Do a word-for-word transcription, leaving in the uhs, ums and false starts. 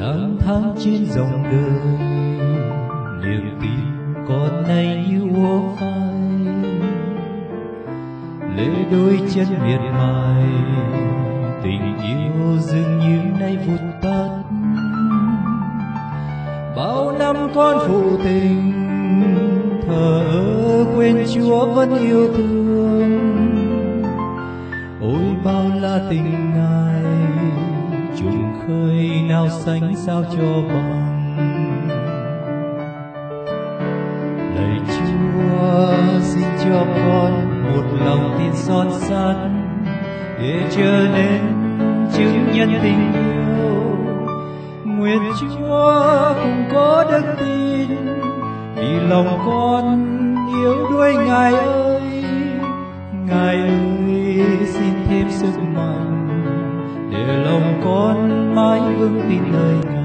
lang thang trên dòng đời, niềm tin con nay như úa phai, lệ đôi chân miệt mài, tình yêu dường như nay vụt tắt. Bao năm con phụ tình, thờ ơ quên Chúa vẫn yêu thương. Ôi bao la tình Ngài, trùng khơi nào sánh sao cho bằng. Lạy Chúa, xin cho con một lòng tin son sắt, để trở nên chứng nhân tình yêu. Nguyện Chúa cùng có đức tin, vì lòng con yếu đuối Ngài ơi. Ngài ơi, xin thêm sức mạnh, để lòng con mãi vững tin lời Ngài.